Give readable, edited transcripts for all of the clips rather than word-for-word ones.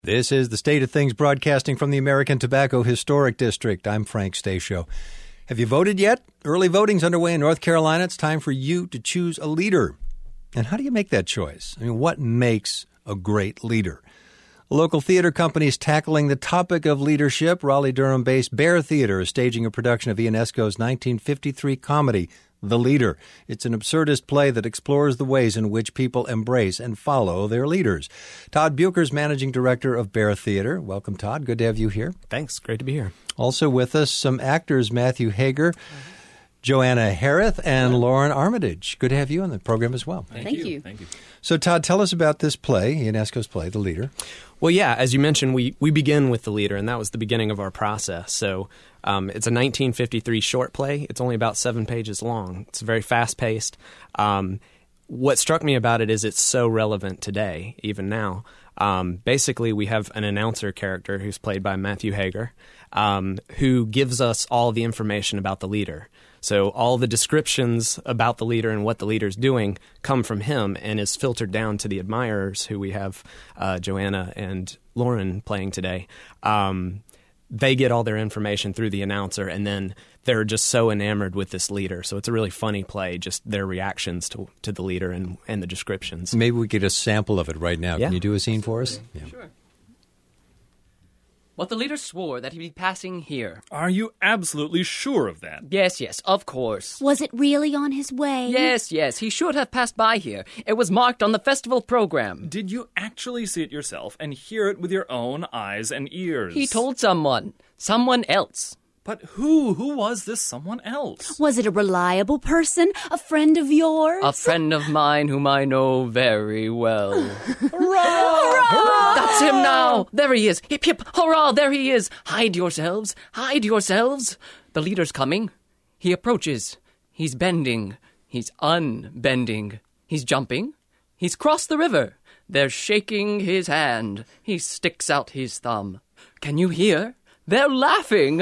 This is the State of Things broadcasting from the American Tobacco Historic District. I'm Frank Stasio. Have you voted yet? Early voting's underway in North Carolina. It's time for you to choose a leader. And how do you make that choice? I mean, what makes a great leader? A local theater company is tackling the topic of leadership. Raleigh-Durham-based Bear Theater is staging a production of Ionesco's 1953 comedy, The Leader. It's an absurdist play that explores the ways in which people embrace and follow their leaders. Todd Bucher's managing director of Bear Theater. Welcome, Todd. Good to have you here. Thanks. Great to be here. Also with us, some actors, Matthew Hager, Joanna Harith, and Lauren Armitage. Good to have you on the program as well. Thank you. Thank you. So, Todd, tell us about this play, Ionesco's play, The Leader. Well, yeah, as you mentioned, we begin with The Leader, and that was the beginning of our process. So it's a 1953 short play. It's only about 7 pages long. It's very fast-paced. What struck me about it is it's so relevant today, even now. Basically, we have an announcer character who's played by Matthew Hager, who gives us all the information about the leader. So all the descriptions about the leader and what the leader's doing come from him and is filtered down to the admirers, who we have Joanna and Lauren playing today. They get all their information through the announcer, and then they're just so enamored with this leader. So it's a really funny play, just their reactions to the leader and the descriptions. Maybe we get a sample of it right now. Yeah. Can you do a scene for us? Yeah. Sure. What the leader swore that he'd be passing here. Are you absolutely sure of that? Yes, of course. Was it really on his way? Yes, he should have passed by here. It was marked on the festival program. Did you actually see it yourself and hear it with your own eyes and ears? He told someone else. But who? Who was this someone else? Was it a reliable person? A friend of yours? A friend of mine whom I know very well. Hurrah! That's him now! There he is! Hip, hip, hurrah! There he is! Hide yourselves! Hide yourselves! The leader's coming. He approaches. He's bending. He's unbending. He's jumping. He's crossed the river. They're shaking his hand. He sticks out his thumb. Can you hear? They're laughing.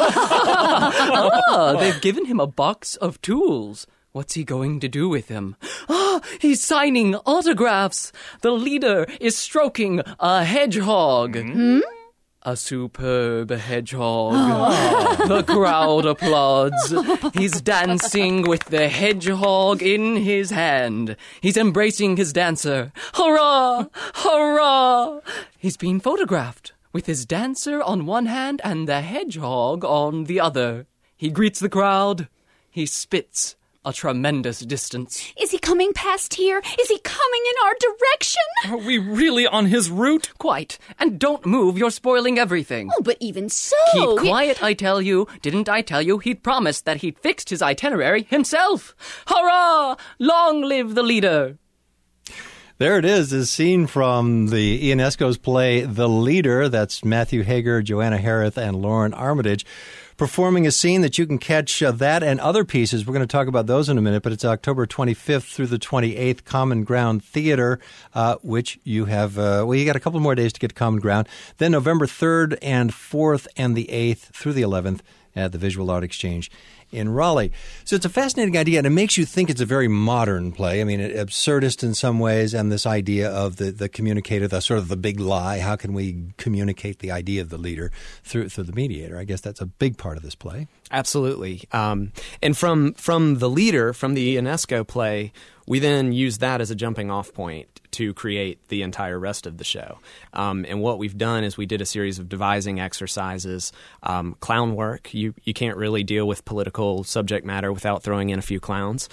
They've given him a box of tools. What's he going to do with them? He's signing autographs. The leader is stroking a hedgehog. A superb hedgehog. The crowd applauds. He's dancing with the hedgehog in his hand. He's embracing his dancer. Hurrah! Hurrah! He's being photographed, with his dancer on one hand and the hedgehog on the other. He greets the crowd. He spits a tremendous distance. Is he coming past here? Is he coming in our direction? Are we really on his route? Quite. And don't move, you're spoiling everything. Oh, but even so... Keep quiet, I tell you. Didn't I tell you he'd promised that he'd fixed his itinerary himself? Hurrah! Long live the leader! There it is, a scene from the Ionesco's play, The Leader. That's Matthew Hager, Joanna Harith, and Lauren Armitage performing a scene that you can catch that and other pieces. We're going to talk about those in a minute, but it's October 25th through the 28th, Common Ground Theater, which you have, you got a couple more days to get to Common Ground. Then November 3rd and 4th and the 8th through the 11th at the Visual Art Exchange in Raleigh. So it's a fascinating idea, and it makes you think it's a very modern play. I mean, absurdist in some ways, and this idea of the communicator, the sort of the big lie. How can we communicate the idea of the leader through the mediator? I guess that's a big part of this play. Absolutely. And from the leader, from the Ionesco play, we then use that as a jumping off point to create the entire rest of the show. And what we've done is we did a series of devising exercises, clown work. You can't really deal with political subject matter without throwing in a few clowns.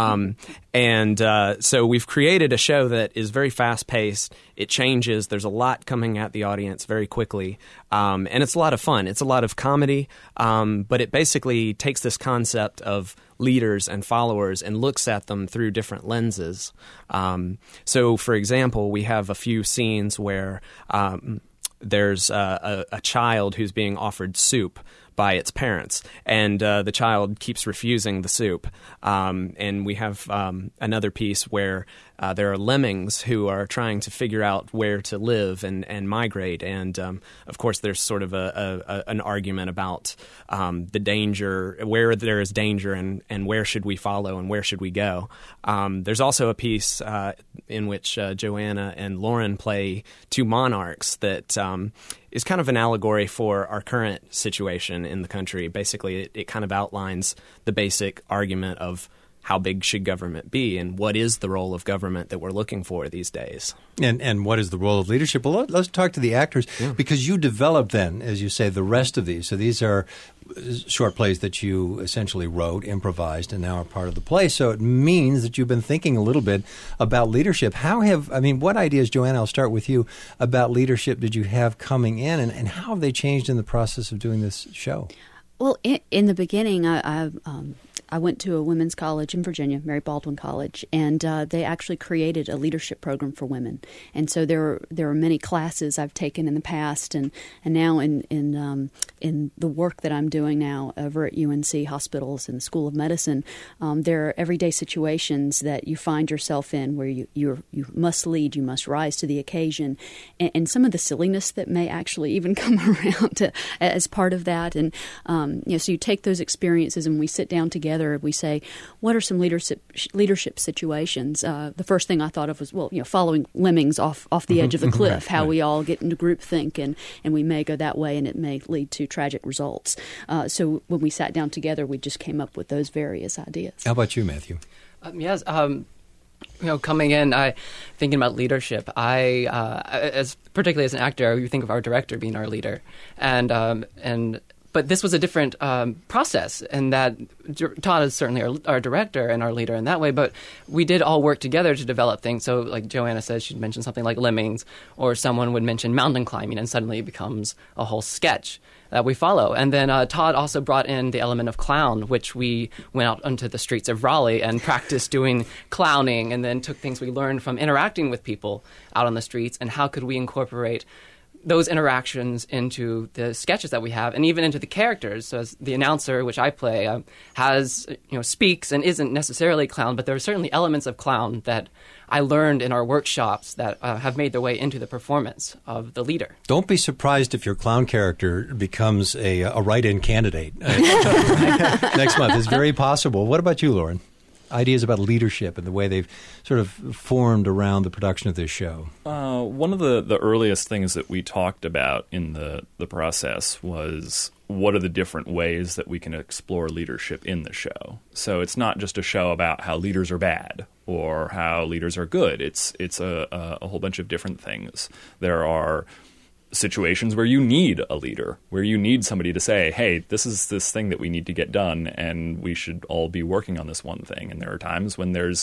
So we've created a show that is very fast-paced. It changes. There's a lot coming at the audience very quickly. And it's a lot of fun. It's a lot of comedy, but it basically takes this concept of leaders and followers and looks at them through different lenses. So, for example, we have a few scenes where there's a child who's being offered soup by its parents, and the child keeps refusing the soup. And we have another piece where there are lemmings who are trying to figure out where to live and migrate. And, of course, there's sort of an argument about the danger, where there is danger and where should we follow and where should we go. There's also a piece in which Joanna and Lauren play two monarchs that is kind of an allegory for our current situation in the country. Basically, it kind of outlines the basic argument of how big should government be and what is the role of government that we're looking for these days. And what is the role of leadership? Well, let's talk to the actors because you developed then, as you say, the rest of these. So these are short plays that you essentially wrote, improvised, and now are part of the play. So it means that you've been thinking a little bit about leadership. What ideas, Joanna, I'll start with you, about leadership did you have coming in, and how have they changed in the process of doing this show? Well, in the beginning, I went to a women's college in Virginia, Mary Baldwin College, and they actually created a leadership program for women. And so there are many classes I've taken in the past, and now in the work that I'm doing now over at UNC Hospitals and the School of Medicine, there are everyday situations that you find yourself in where you must lead, you must rise to the occasion, and some of the silliness that may actually even come around as part of that. And so you take those experiences and we sit down together. We say, what are some leadership situations? The first thing I thought of was, following lemmings off the edge of the cliff, how we all get into groupthink and we may go that way and it may lead to tragic results. So when we sat down together, we just came up with those various ideas. How about you, Matthew? Yes. Coming in, thinking about leadership, particularly as an actor, you think of our director being our leader, but this was a different process, and that Todd is certainly our director and our leader in that way, but we did all work together to develop things. So like Joanna says, she'd mention something like lemmings, or someone would mention mountain climbing, and suddenly it becomes a whole sketch that we follow. And then Todd also brought in the element of clown, which we went out onto the streets of Raleigh and practiced doing clowning, and then took things we learned from interacting with people out on the streets, and how could we incorporate those interactions into the sketches that we have, and even into the characters. So as the announcer, which I play, speaks and isn't necessarily clown, but there are certainly elements of clown that I learned in our workshops that have made their way into the performance of the leader. Don't be surprised if your clown character becomes a write-in candidate next month. It's very possible. What about you, Lauren? Ideas about leadership and the way they've sort of formed around the production of this show? One of the earliest things that we talked about in the process was what are the different ways that we can explore leadership in the show. So it's not just a show about how leaders are bad or how leaders are good. It's a whole bunch of different things. There are situations where you need a leader, where you need somebody to say, hey, this is this thing that we need to get done, and we should all be working on this one thing. And there are times when there's,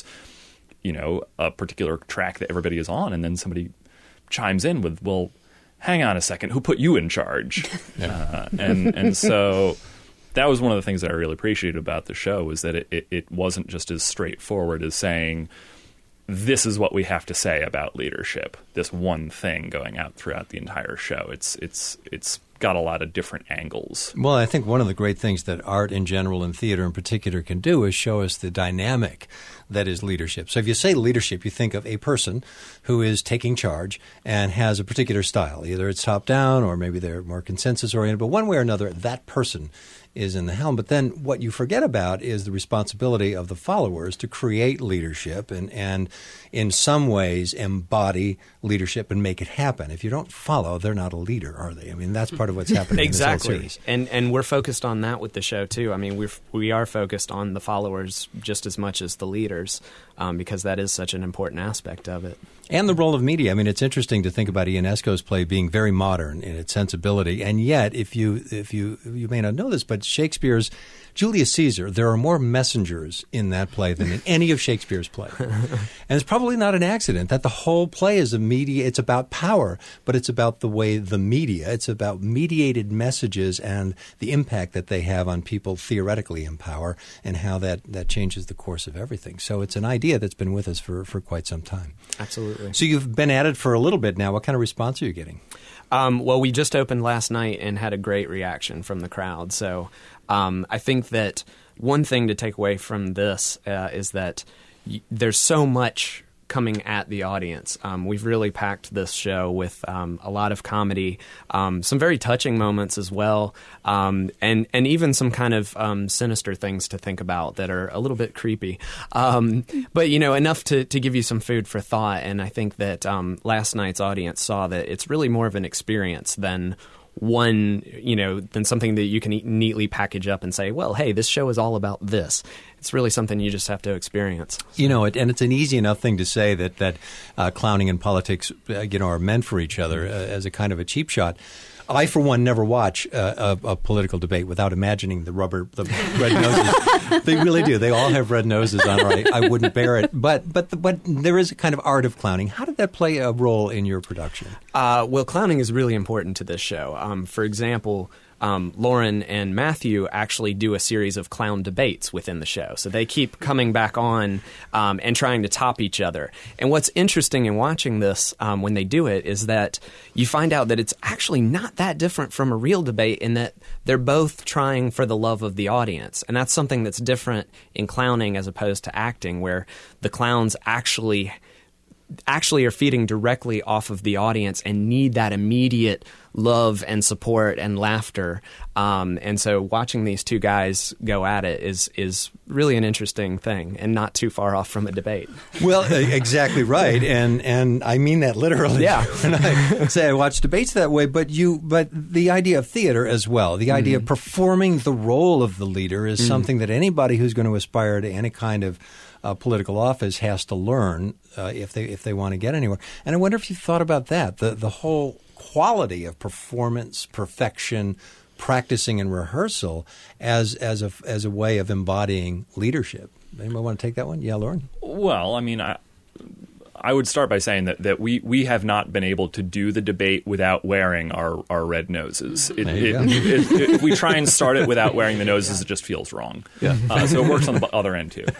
a particular track that everybody is on, and then somebody chimes in with, well, hang on a second, who put you in charge? And so that was one of the things that I really appreciated about the show, was that it wasn't just as straightforward as saying, this is what we have to say about leadership, this one thing going out throughout the entire show. It's got a lot of different angles. Well, I think one of the great things that art in general and theater in particular can do is show us the dynamic that is leadership. So if you say leadership, you think of a person who is taking charge and has a particular style. Either it's top-down or maybe they're more consensus-oriented, but one way or another, that person is in the helm. But then what you forget about is the responsibility of the followers to create leadership and in some ways embody leadership and make it happen. If you don't follow, they're not a leader, are they? I mean, that's part of what's happening exactly. in this whole series. And we're focused on that with the show, too. I mean, we are focused on the followers just as much as the leaders, because that is such an important aspect of it. And the role of media. I mean, it's interesting to think about Ionesco's play being very modern in its sensibility, and yet, if you may not know this, but Shakespeare's Julius Caesar, there are more messengers in that play than in any of Shakespeare's play. And it's probably not an accident that the whole play is a media. It's about power, but it's about the way the media. It's about mediated messages and the impact that they have on people theoretically in power, and how that changes the course of everything. So it's an idea that's been with us for quite some time. Absolutely. So you've been at it for a little bit now. What kind of response are you getting? Well, we just opened last night and had a great reaction from the crowd. So I think that one thing to take away from this is that there's so much coming at the audience. We've really packed this show with a lot of comedy, some very touching moments as well, and even some kind of sinister things to think about that are a little bit creepy. But, enough to give you some food for thought. And I think that last night's audience saw that it's really more of an experience than than something that you can neatly package up and say, well, hey, this show is all about this. It's really something you just have to experience. And it's an easy enough thing to say that clowning and politics, are meant for each other as a kind of a cheap shot. I, for one, never watch a political debate without imagining the red noses. They really do. They all have red noses on, or I wouldn't bear it. But there is a kind of art of clowning. How did that play a role in your production? Well, clowning is really important to this show. For example, Lauren and Matthew actually do a series of clown debates within the show. So they keep coming back on and trying to top each other. And what's interesting in watching this when they do it is that you find out that it's actually not that different from a real debate in that they're both trying for the love of the audience. And that's something that's different in clowning as opposed to acting, where the clowns actually are feeding directly off of the audience and need that immediate love and support and laughter. And so watching these two guys go at it is really an interesting thing and not too far off from a debate. Well, exactly right. And I mean that literally. Yeah. When I say I watch debates that way, but the idea of theater as well, the idea of performing the role of the leader is something that anybody who's going to aspire to any kind of political office has to learn if they want to get anywhere. And I wonder if you thought about that, the whole quality of performance, perfection, practicing and rehearsal as a way of embodying leadership. Anybody want to take that one? Yeah, Lauren? Well, I mean, I would start by saying that we have not been able to do the debate without wearing our red noses. If we try and start it without wearing the noses, it just feels wrong. Yeah. So it works on the other end too.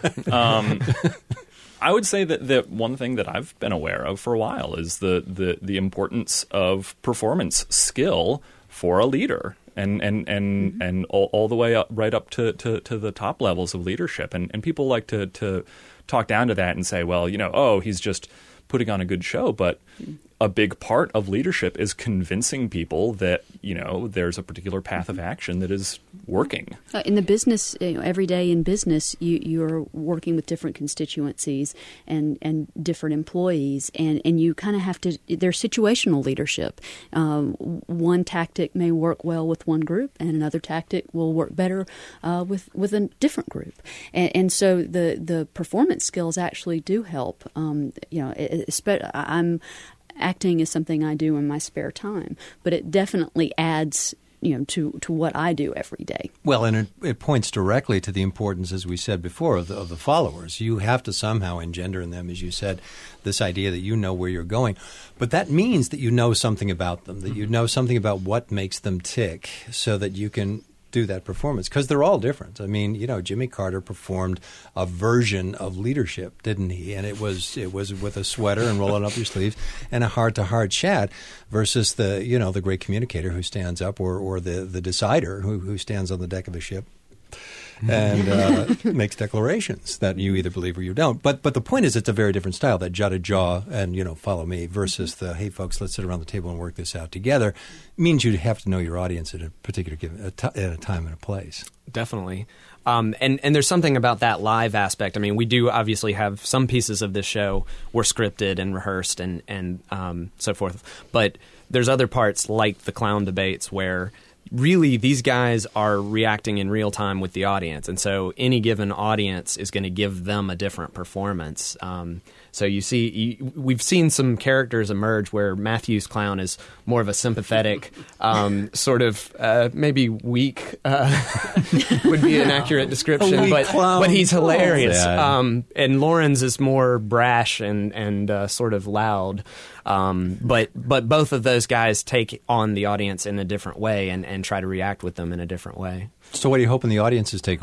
I would say that one thing that I've been aware of for a while is the importance of performance skill for a leader. And all the way up, right up to the top levels of leadership. And people like to talk down to that and say, well, he's just putting on a good show. But a big part of leadership is convincing people that, there's a particular path of action that is working. In the business, every day in business, you're working with different constituencies and different employees, and you kind of have to, there's situational leadership. One tactic may work well with one group, and another tactic will work better with a different group. And so the performance skills actually do help. Acting is something I do in my spare time, but it definitely adds, to what I do every day. Well, and it points directly to the importance, as we said before, of the followers. You have to somehow engender in them, as you said, this idea that you know where you're going. But that means that you know something about them, that you know something about what makes them tick, so that you can do that performance, because they're all different. I mean, Jimmy Carter performed a version of leadership, didn't he? And it was with a sweater and rolling up your sleeves and a heart-to-heart chat, versus the great communicator who stands up, or the decider who stands on the deck of a ship and makes declarations that you either believe or you don't. But the point is, it's a very different style, that jutted jaw and, follow me, versus the, hey, folks, let's sit around the table and work this out together. It means you have to know your audience at a particular at a time and a place. Definitely. And there's something about that live aspect. I mean, we do obviously have some pieces of this show were scripted and rehearsed and so forth. But there's other parts, like the clown debates, where really these guys are reacting in real time with the audience. And so any given audience is going to give them a different performance. So we've seen some characters emerge where Matthew's clown is more of a sympathetic, sort of maybe weak would be an accurate description, but he's hilarious. And Lauren's is more brash and sort of loud. But both of those guys take on the audience in a different way and try to react with them in a different way. So what are you hoping the audiences take away?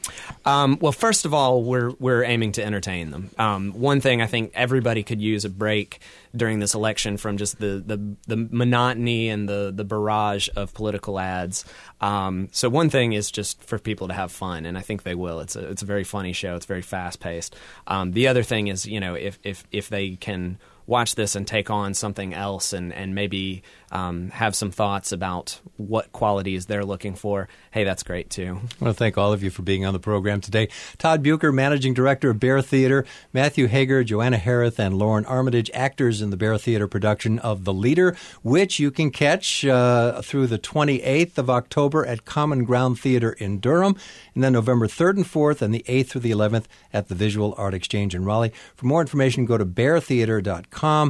Well, first of all, we're aiming to entertain them. One thing I think everybody could use a break during this election from just the monotony and the barrage of political ads. So one thing is just for people to have fun, and I think they will. It's a very funny show. It's very fast paced. The other thing is, if they can watch this and take on something else and maybe have some thoughts about what qualities they're looking for, hey, that's great too. I want to thank all of you for being on the program today. Todd Bucher, Managing Director of Bear Theater, Matthew Hager, Joanna Harith, and Lauren Armitage, actors in the Bear Theater production of The Leader, which you can catch through the 28th of October at Common Ground Theater in Durham, and then November 3rd and 4th and the 8th through the 11th at the Visual Art Exchange in Raleigh. For more information, go to beartheatre.com,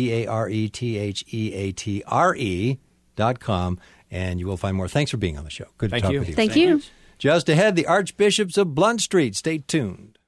BARETHEATRE.com, and you will find more. Thanks for being on the show. Good to talk with you. Thank you. Just ahead, the Archbishops of Blunt Street. Stay tuned.